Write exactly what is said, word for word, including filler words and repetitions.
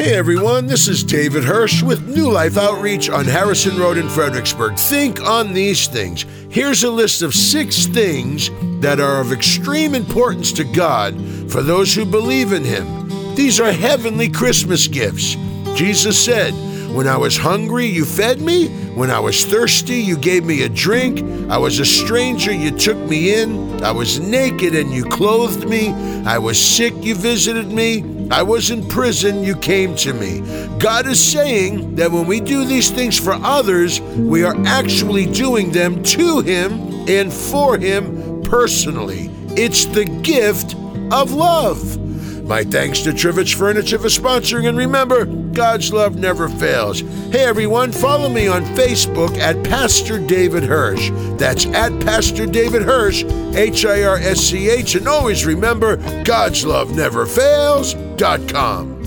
Hey everyone, this is David Hirsch with New Life Outreach on Harrison Road in Fredericksburg. Think on these things. Here's a list of six things that are of extreme importance to God for those who believe in Him. These are heavenly Christmas gifts. Jesus said, "When I was hungry, you fed me. When I was thirsty, you gave me a drink. I was a stranger, you took me in. I was naked and you clothed me. I was sick, you visited me. I was in prison, you came to me." God is saying that when we do these things for others, we are actually doing them to Him and for Him personally. It's the gift of love. My thanks to Trivich Furniture for sponsoring, and remember, God's love never fails. Hey everyone, follow me on Facebook at Pastor David Hirsch. That's at Pastor David Hirsch, H I R S C H, and always remember, God's love never fails dot com.